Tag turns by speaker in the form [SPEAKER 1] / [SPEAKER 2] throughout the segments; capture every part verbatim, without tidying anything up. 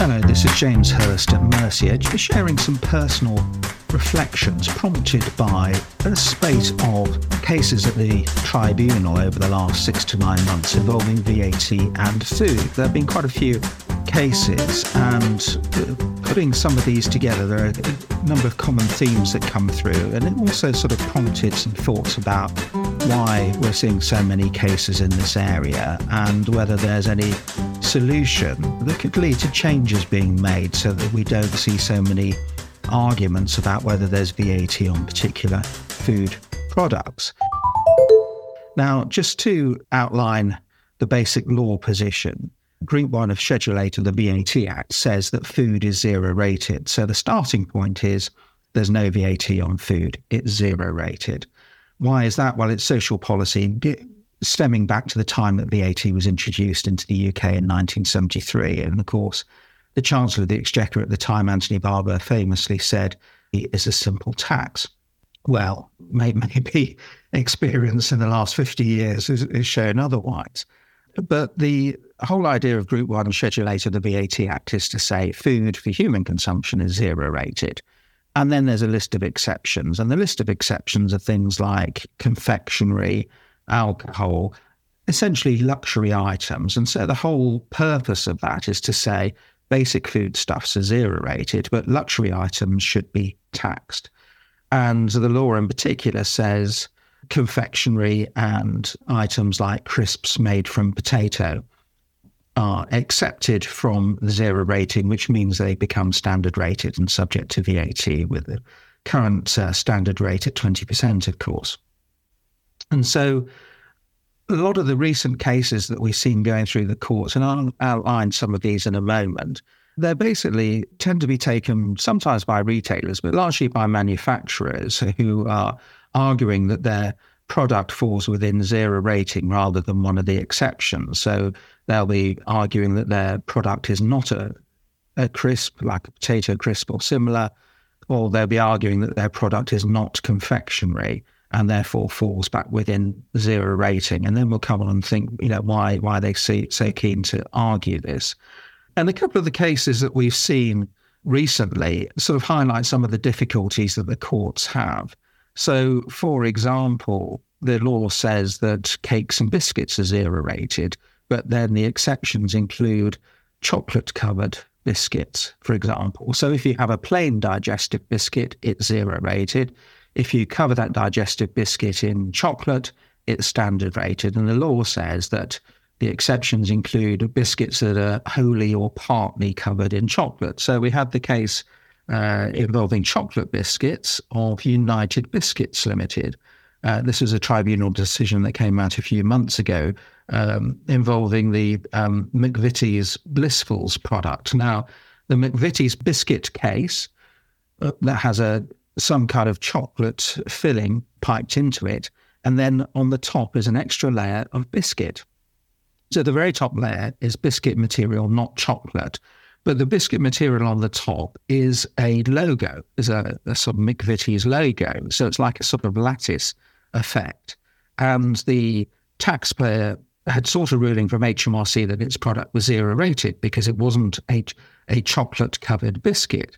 [SPEAKER 1] Hello, this is James Hurst at Mercier, just sharing some personal reflections prompted by a spate of cases at the tribunal over the last six to nine months involving V A T and food. There have been quite a few cases, and putting some of these together, there are a number of common themes that come through, and it also sort of prompted some thoughts about why we're seeing so many cases in this area and whether there's any solution that could lead to changes being made so that we don't see so many arguments about whether there's V A T on particular food products. Now, just to outline the basic law position, Group one of Schedule eight of the V A T Act says that food is zero rated. So the starting point is there's no V A T on food. It's zero rated. Why is that? Well, it's social policy stemming back to the time that V A T was introduced into the U K in nineteen seventy-three. And of course, the Chancellor of the Exchequer at the time, Anthony Barber, famously said, it is a simple tax. Well, maybe experience in the last fifty years has shown otherwise. But the whole idea of Group one of Schedule eight of the V A T Act is to say food for human consumption is zero rated. And then there's a list of exceptions. And the list of exceptions are things like confectionery, alcohol, essentially luxury items. And so the whole purpose of that is to say basic foodstuffs are zero rated, but luxury items should be taxed. And the law in particular says confectionery and items like crisps made from potato are accepted from the zero rating, which means they become standard rated and subject to V A T, with the current uh, standard rate at twenty percent, of course. And so a lot of the recent cases that we've seen going through the courts, and I'll outline some of these in a moment, they basically tend to be taken sometimes by retailers, but largely by manufacturers who are arguing that their product falls within zero rating rather than one of the exceptions. So they'll be arguing that their product is not a, a crisp, like a potato crisp or similar, or they'll be arguing that their product is not confectionery and therefore falls back within zero rating. And then we'll come on and think, you know, why why they see so keen to argue this. And a couple of the cases that we've seen recently sort of highlight some of the difficulties that the courts have. So, for example, the law says that cakes and biscuits are zero rated, but then the exceptions include chocolate-covered biscuits, for example. So if you have a plain digestive biscuit, it's zero rated. If you cover that digestive biscuit in chocolate, it's standard rated. And the law says that the exceptions include biscuits that are wholly or partly covered in chocolate. So we had the case uh, involving chocolate biscuits of United Biscuits Limited. Uh, this was a tribunal decision that came out a few months ago um, involving the um, McVitie's Blissfuls product. Now, the McVitie's biscuit case uh, that has a some kind of chocolate filling piped into it, and then on the top is an extra layer of biscuit. So the very top layer is biscuit material, not chocolate. But the biscuit material on the top is a logo, is a, a sort of McVitie's logo. So it's like a sort of lattice effect. And the taxpayer had sought a ruling from H M R C that its product was zero rated because it wasn't a, a chocolate covered biscuit.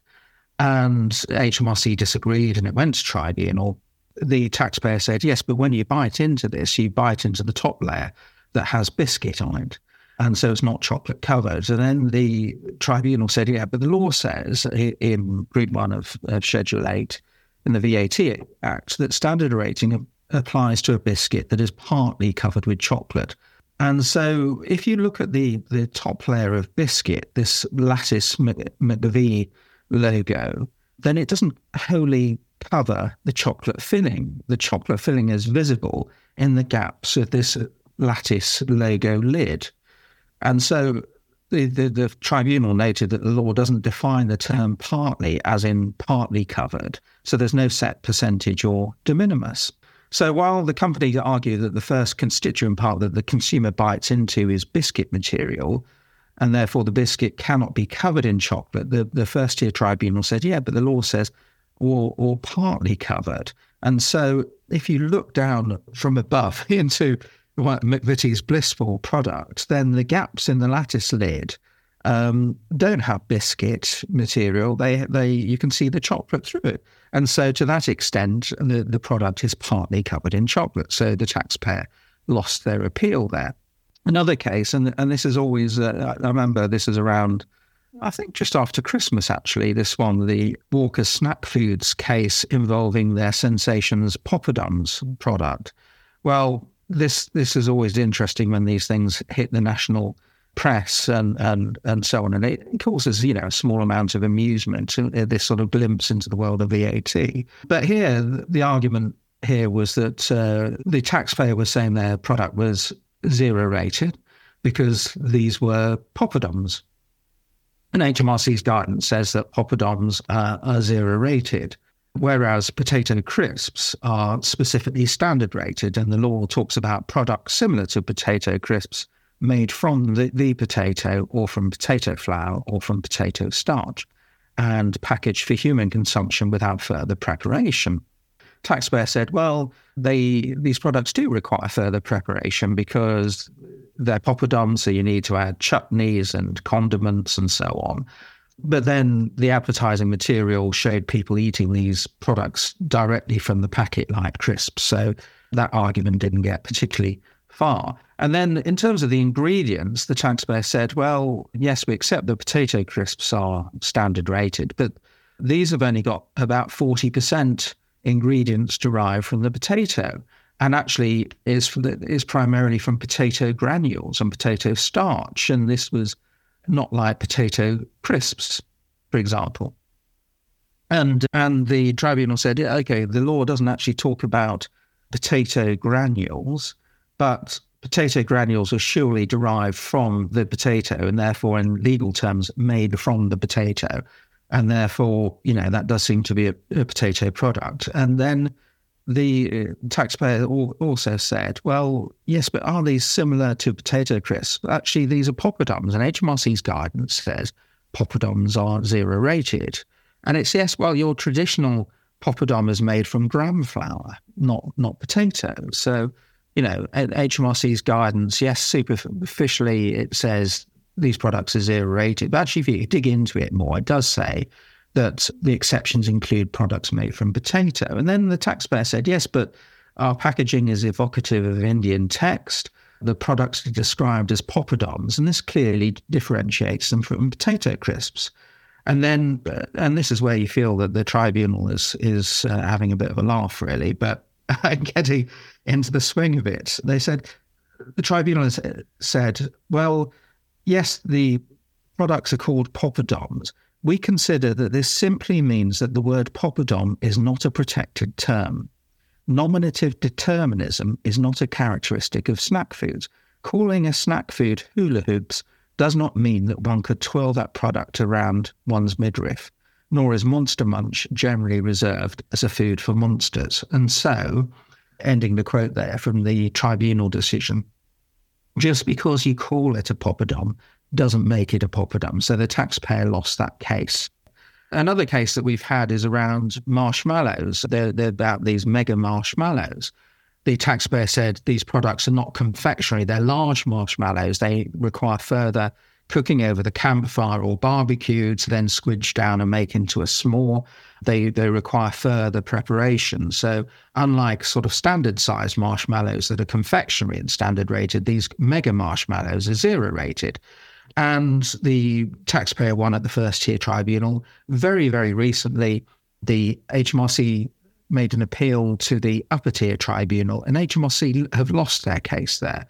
[SPEAKER 1] And H M R C disagreed and it went to tribunal. The taxpayer said, yes, but when you bite into this, you bite into the top layer that has biscuit on it. And so it's not chocolate covered. And then the tribunal said, yeah, but the law says in Group one of, of Schedule eight in the V A T Act that standard rating applies to a biscuit that is partly covered with chocolate. And so if you look at the, the top layer of biscuit, this lattice McVie logo, then it doesn't wholly cover the chocolate filling. The chocolate filling is visible in the gaps of this lattice logo lid. And so the, the, the tribunal noted that the law doesn't define the term partly as in partly covered. So there's no set percentage or de minimis. So while the company argue that the first constituent part that the consumer bites into is biscuit material, and therefore the biscuit cannot be covered in chocolate, the, the first-tier tribunal said, yeah, but the law says or, or partly covered. And so if you look down from above into McVitie's Blissful product, then the gaps in the lattice lid um, don't have biscuit material. They, they, you can see the chocolate through it. And so to that extent, the, the product is partly covered in chocolate. So the taxpayer lost their appeal there. Another case, and, and this is always, uh, I remember this is around, I think just after Christmas, actually, this one, the Walker's Snack Foods case involving their Sensations Poppadoms product. Well, this this is always interesting when these things hit the national press and and and so on, and it causes, you know, a small amount of amusement, this sort of glimpse into the world of V A T. But here, the argument here was that uh, the taxpayer was saying their product was zero rated because these were poppadoms. And H M R C's guidance says that poppadoms uh, are zero rated, whereas potato crisps are specifically standard rated. And the law talks about products similar to potato crisps made from the, the potato or from potato flour or from potato starch and packaged for human consumption without further preparation. Taxpayer said, well, they these products do require further preparation because they're poppadoms, so you need to add chutneys and condiments and so on. But then the advertising material showed people eating these products directly from the packet like crisps. So that argument didn't get particularly far. And then in terms of the ingredients, the taxpayer said, well, yes, we accept that potato crisps are standard rated, but these have only got about forty percent ingredients derived from the potato, and actually is from the, is primarily from potato granules and potato starch. And this was not like potato crisps, for example. And and the tribunal said, yeah, okay, the law doesn't actually talk about potato granules, but potato granules are surely derived from the potato and therefore in legal terms made from the potato. And therefore, you know, that does seem to be a, a potato product. And then the uh, taxpayer al- also said, well, yes, but are these similar to potato crisps? Actually, these are poppadoms. And H M R C's guidance says poppadoms are zero rated. And it's, yes, well, your traditional poppadom is made from gram flour, not not potato. So, you know, H M R C's guidance, yes, superficially it says these products are zero rated. But actually, if you dig into it more, it does say that the exceptions include products made from potato. And then the taxpayer said, yes, but our packaging is evocative of Indian text. The products are described as poppadoms, and this clearly differentiates them from potato crisps. And then, uh, and this is where you feel that the tribunal is, is uh, having a bit of a laugh, really, but getting into the swing of it. They said, the tribunal has said, well, yes, the products are called poppadoms. We consider that this simply means that the word poppadom is not a protected term. Nominative determinism is not a characteristic of snack foods. Calling a snack food hula hoops does not mean that one could twirl that product around one's midriff, nor is Monster Munch generally reserved as a food for monsters. And so, ending the quote there from the tribunal decision, just because you call it a poppadom doesn't make it a poppadom. So the taxpayer lost that case. Another case that we've had is around marshmallows. They're, they're about these mega marshmallows. The taxpayer said these products are not confectionery. They're large marshmallows. They require further cooking over the campfire or barbecue to then squidge down and make into a s'more. They they require further preparation. So unlike sort of standard sized marshmallows that are confectionery and standard rated, these mega marshmallows are zero rated. And the taxpayer won at the first tier tribunal. Very, very recently, the H M R C made an appeal to the upper tier tribunal, and H M R C have lost their case there.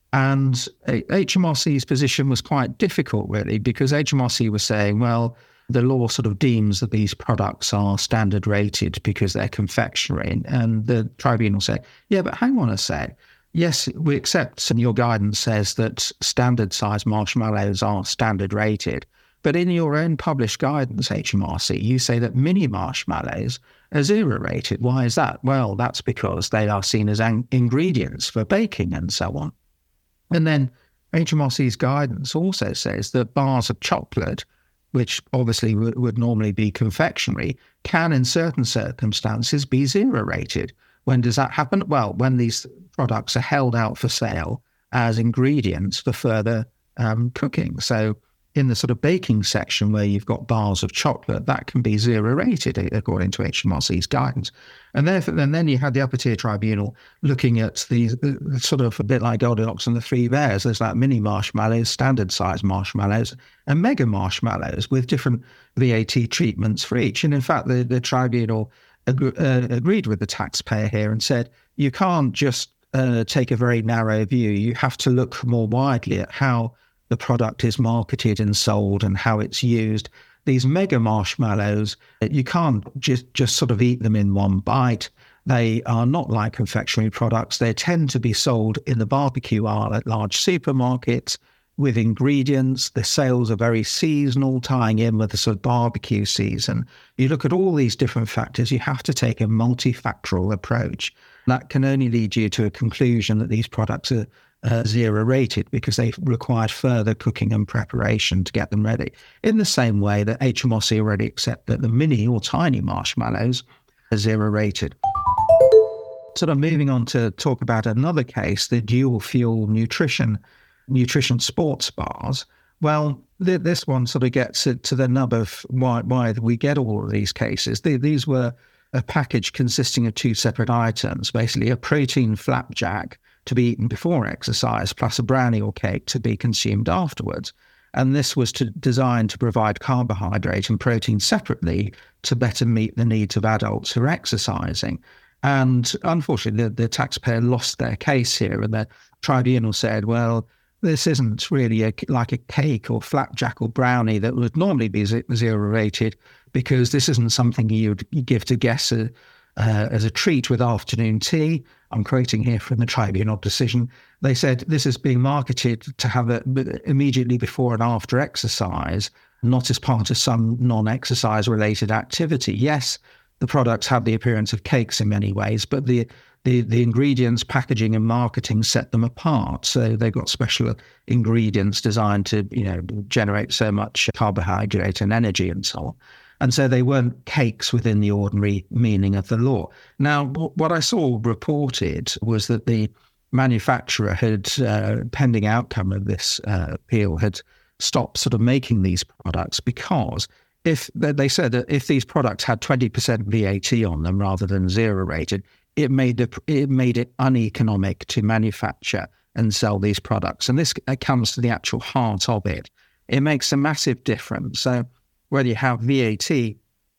[SPEAKER 1] And H M R C's position was quite difficult, really, because H M R C was saying, well, the law sort of deems that these products are standard rated because they're confectionery. And the tribunal said, yeah, but hang on a sec. Yes, we accept, and your guidance says that standard size marshmallows are standard rated. But in your own published guidance, H M R C, you say that mini marshmallows are zero rated. Why is that? Well, that's because they are seen as an- ingredients for baking and so on. And then H M R C's guidance also says that bars of chocolate, which obviously w- would normally be confectionery, can in certain circumstances be zero rated. When does that happen? Well, when these products are held out for sale as ingredients for further um, cooking. So in the sort of baking section where you've got bars of chocolate, that can be zero rated according to H M R C's guidance. And therefore, and then you had the upper tier tribunal looking at these uh, sort of a bit like Goldilocks and the Three Bears. There's like mini marshmallows, standard size marshmallows, and mega marshmallows with different V A T treatments for each. And in fact, the, the tribunal ag- uh, agreed with the taxpayer here and said, you can't just uh, take a very narrow view. You have to look more widely at how the product is marketed and sold and how it's used. These mega marshmallows, you can't just, just sort of eat them in one bite. They are not like confectionery products. They tend to be sold in the barbecue aisle at large supermarkets with ingredients. The sales are very seasonal, tying in with the sort of barbecue season. You look at all these different factors, you have to take a multifactorial approach. That can only lead you to a conclusion that these products are Uh, zero rated because they've required further cooking and preparation to get them ready. In the same way that H M R C already accept that the mini or tiny marshmallows are zero rated. Sort of moving on to talk about another case, the dual fuel nutrition, nutrition sports bars. Well, th- this one sort of gets it to the nub of why, why we get all of these cases. They, these were a package consisting of two separate items, basically a protein flapjack to be eaten before exercise, plus a brownie or cake to be consumed afterwards. And this was to, designed to provide carbohydrate and protein separately to better meet the needs of adults who are exercising. And unfortunately, the, the taxpayer lost their case here, and the tribunal said, well, this isn't really a, like a cake or flapjack or brownie that would normally be zero rated, because this isn't something you'd give to guests uh, uh, as a treat with afternoon tea. I'm quoting here from the tribunal decision. They said this is being marketed to have it immediately before and after exercise, not as part of some non-exercise related activity. Yes, the products have the appearance of cakes in many ways, but the, the, the ingredients, packaging and marketing set them apart. So they've got special ingredients designed to, you know, generate so much carbohydrate and energy and so on. And so they weren't cakes within the ordinary meaning of the law. Now, what I saw reported was that the manufacturer had, uh, pending outcome of this uh, appeal, had stopped sort of making these products because if they said that if these products had twenty percent V A T on them rather than zero rated, it made the, it made it uneconomic to manufacture and sell these products. And this comes to the actual heart of it. It makes a massive difference. So whether you have V A T,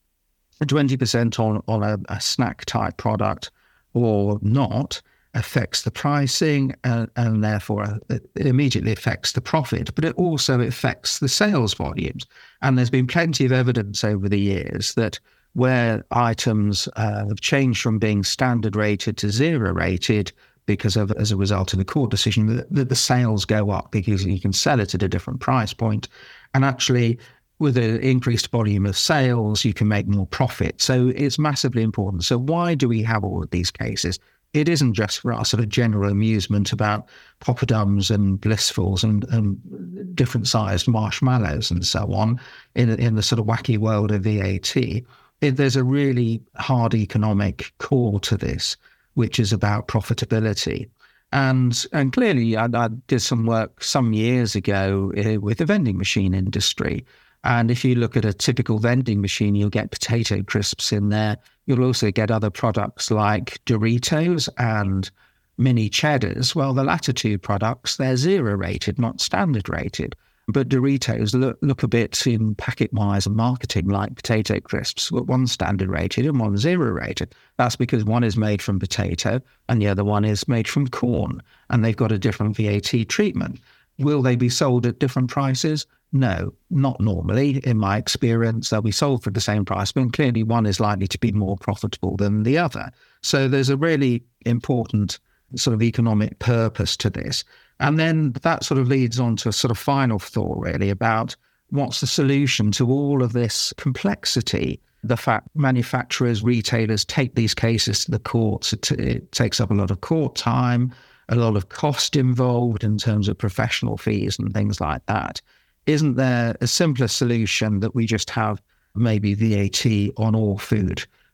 [SPEAKER 1] twenty percent on, on a, a snack type product or not, affects the pricing and, and therefore it immediately affects the profit, but it also affects the sales volumes. And there's been plenty of evidence over the years that where items uh, have changed from being standard rated to zero rated because of, as a result of the court decision, that, that the sales go up because you can sell it at a different price point. And actually, with an increased volume of sales, you can make more profit. So it's massively important. So why do we have all of these cases? It isn't just for our sort of general amusement about poppadoms and blissfuls and, and different sized marshmallows and so on in, in the sort of wacky world of V A T. It, there's a really hard economic core to this, which is about profitability. And and clearly, I, I did some work some years ago uh, with the vending machine industry. And if you look at a typical vending machine, you'll get potato crisps in there. You'll also get other products like Doritos and mini cheddars. Well, the latter two products, they're zero rated, not standard rated. But Doritos look, look a bit in packet-wise and marketing like potato crisps. One's standard rated and one's zero rated. That's because one is made from potato and the other one is made from corn. And they've got a different V A T treatment. Will they be sold at different prices? No, not normally. In my experience, they'll be sold for the same price, but clearly one is likely to be more profitable than the other. So there's a really important sort of economic purpose to this. And then that sort of leads on to a sort of final thought really about what's the solution to all of this complexity. The fact manufacturers, retailers take these cases to the courts, it, it takes up a lot of court time, a lot of cost involved in terms of professional fees and things like that. Isn't there a simpler solution that we just have maybe V A T on all food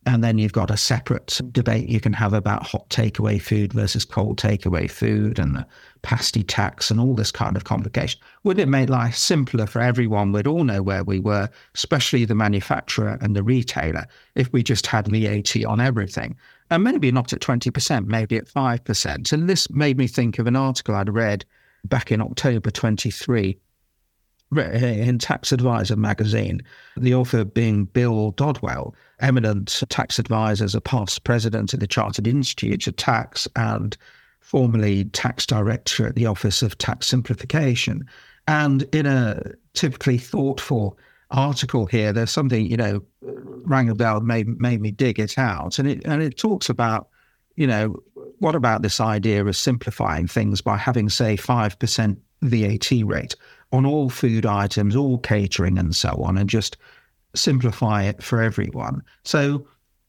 [SPEAKER 1] And then you've got a separate debate you can have about hot takeaway food versus cold takeaway food and the pasty tax and all this kind of complication. Would it make life simpler for everyone? We'd all know where we were, especially the manufacturer and the retailer, if we just had V A T on everything. And maybe not at twenty percent, maybe at five percent. And this made me think of an article I'd read back in October twenty-three in Tax Advisor magazine, the author being Bill Dodwell, eminent tax advisor, as a past president of the Chartered Institute of Tax and formerly tax director at the Office of Tax Simplification. And in a typically thoughtful article here, there's something, you know, rang a bell, made, made me dig it out. And it, and it talks about, you know, what about this idea of simplifying things by having, say, five percent V A T rate on all food items, all catering and so on, and just simplify it for everyone. So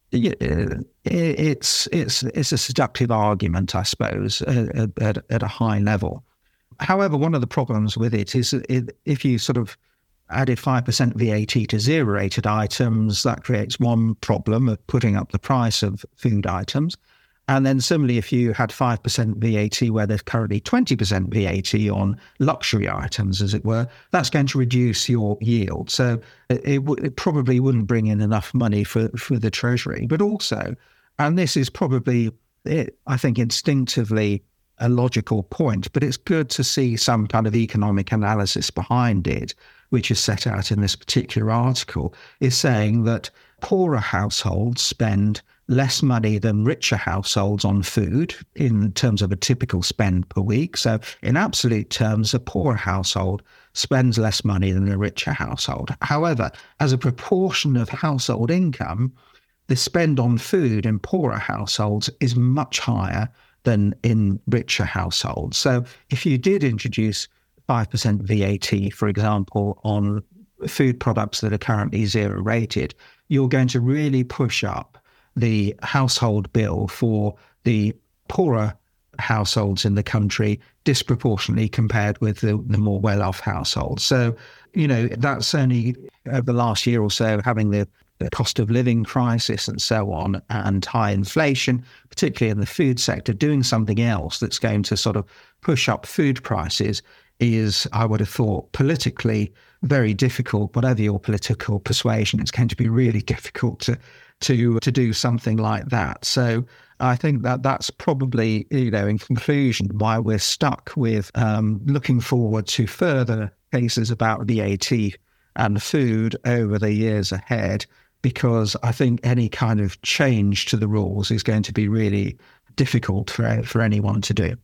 [SPEAKER 1] it's it's it's a seductive argument, I suppose, at, at, at a high level. However, one of the problems with it is it, if you sort of added five percent V A T to zero-rated items, that creates one problem of putting up the price of food items. And then similarly, if you had five percent V A T where there's currently twenty percent V A T on luxury items, as it were, that's going to reduce your yield. So it, it, w- it probably wouldn't bring in enough money for, for the Treasury. But also, and this is probably, it, I think, instinctively a logical point, but it's good to see some kind of economic analysis behind it, which is set out in this particular article, is saying that poorer households spend less money than richer households on food in terms of a typical spend per week. So in absolute terms, a poorer household spends less money than a richer household. However, as a proportion of household income, the spend on food in poorer households is much higher than in richer households. So if you did introduce five percent V A T, for example, on food products that are currently zero rated, you're going to really push up the household bill for the poorer households in the country disproportionately compared with the, the more well-off households. So, you know, that's only over the last year or so, having the, the cost of living crisis and so on, and high inflation, particularly in the food sector, doing something else that's going to sort of push up food prices is, I would have thought, politically very difficult. Whatever your political persuasion, it's going to be really difficult to to to do something like that. So I think that that's probably, you know, in conclusion, why we're stuck with um, looking forward to further cases about V A T and food over the years ahead, because I think any kind of change to the rules is going to be really difficult for for anyone to do.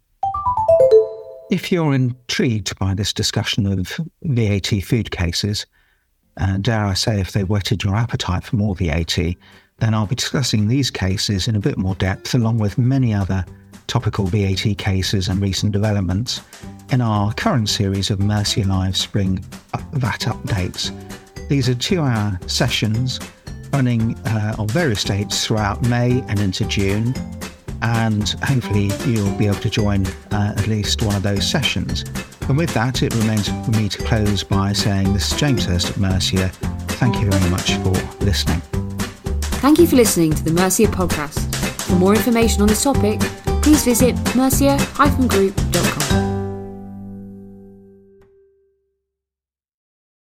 [SPEAKER 1] If you're intrigued by this discussion of V A T food cases, and dare I say, if they whetted your appetite for more V A T, then I'll be discussing these cases in a bit more depth, along with many other topical V A T cases and recent developments, in our current series of Mercia Live Spring V A T updates. These are two-hour sessions running uh, on various dates throughout May and into June, and hopefully you'll be able to join uh, at least one of those sessions. And with that, it remains for me to close by saying this is James Hurst at Mercia. Thank you very much for listening.
[SPEAKER 2] Thank you for listening to the Mercia podcast. For more information on this topic, please visit mercia dash group dot com.